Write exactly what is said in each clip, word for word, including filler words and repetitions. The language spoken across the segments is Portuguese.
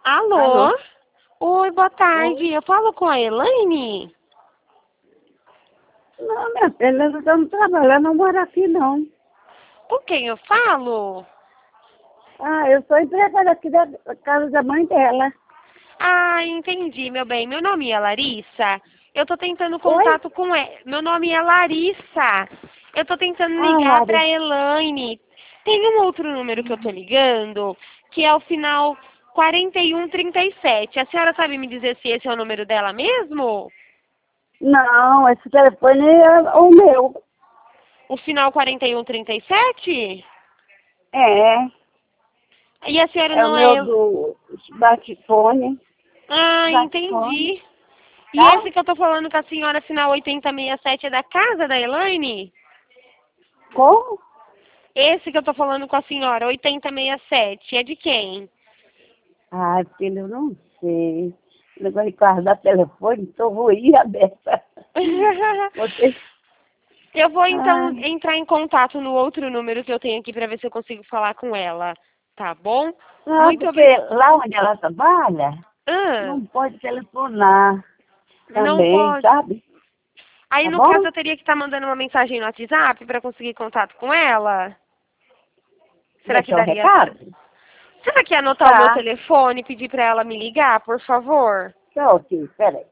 Alô? Alô? Oi, boa tarde. Oi. Eu falo com a Elaine? Não, minha filha, nós estamos trabalhando, não moro aqui, não. Com quem eu falo? Ah, eu sou empregada aqui da da casa da mãe dela. Ah, entendi, meu bem. Meu nome é Larissa. Eu tô tentando Oi? contato com ela. Meu nome é Larissa. Eu tô tentando Ah, ligar pra Lari. Elaine. Tem um outro número que eu tô ligando, que é o final quarenta e um trinta e sete. A senhora sabe me dizer se esse é o número dela mesmo? Não, esse telefone é o meu. O final quarenta e um trinta e sete? É, E a senhora é o não é... meu El- do smartphone. Ah, Smartphone, entendi. E tá? esse que eu tô falando com a senhora, final oitenta e sessenta e sete, é da casa da Elaine? Como? Esse que eu tô falando com a senhora, oitenta e sessenta e sete, é de quem? Ai, filho, eu não sei. O negócio de guardar telefone, estou ruim aberta. Você... Eu vou então Ai, entrar em contato no outro número que eu tenho aqui pra ver se eu consigo falar com ela. Tá bom? não, Muito porque obrigada. lá onde ela trabalha, Ah, não pode telefonar não também, pode. sabe? Aí Tá no caso bom? eu teria que estar mandando uma mensagem no WhatsApp pra conseguir contato com ela? Será que Deixar o daria certo? recado? Será que é anotar o meu Tá. telefone e pedir pra ela me ligar, por favor? Tá ok, peraí.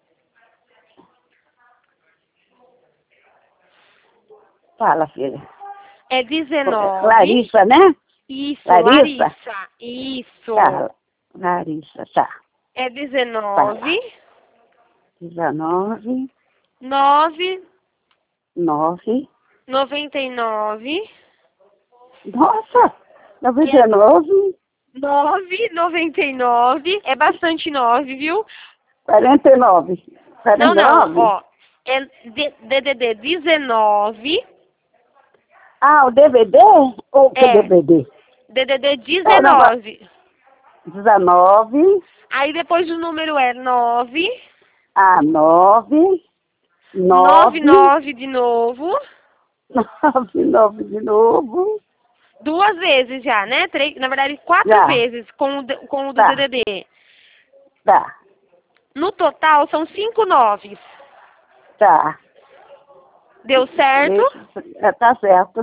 Fala, filha. É dezenove. Larissa, né? Isso, Larissa? Larissa. Isso. Tá, Larissa, tá. É Fala. dezenove, dezenove, nove, nove. noventa e nove, Nossa! é dezenove, nove, noventa e nove, é bastante nove, viu? quarenta e nove. Não, quarenta e não, nove? ó, é D D D dezenove, Ah, o D V D ou que é, D V D? D D D É o negócio. dezenove. dezenove, Aí depois o número é nove, ah, nove, nove, nove, nove de novo, nove, nove de novo. duas vezes já, né? Três, na verdade, quatro Já, vezes com o, D- com o do tá, D D D. tá, No total são cinco noves. tá. Deu certo? É, tá certo.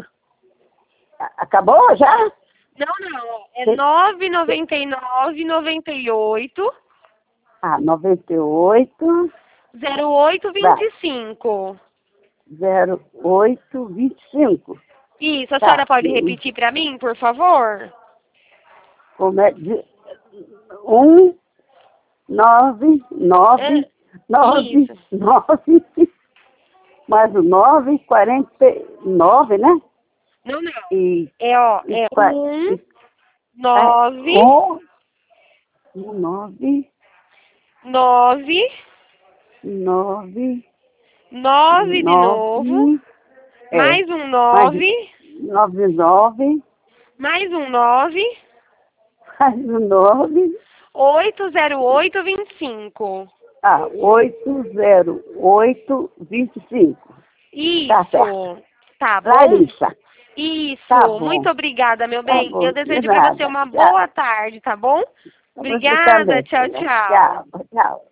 Acabou já? Não, não. É Cê- nove, cê- noventa e nove, noventa e oito, Ah, noventa e oito, zero oito, vinte vai, e cinco. zero oito vinte e cinco. Isso, a senhora Tá, pode hum, repetir para mim, por favor? como é? de- Um, nove, nove, É, nove, isso. nove, mais o nove, quarenta e nove, né? Não, não. E, É, ó, e, é qua- um, e é, nove, um, um, nove, nove, nove, nove de novo, nove, é, mais um mais nove, nove, nove, mais um nove, mais o nove, oito zero oito vinte e cinco. ah, oito, zero, oito, vinte e cinco. Tá certo. Isso. Tá bom? Larissa, tá Isso. bom, Muito obrigada, meu tá bem. bom, Eu de desejo para você nada, uma tchau. boa tarde, tá bom? Pra você Obrigada. também, Tchau, filha. tchau. Tchau, tchau.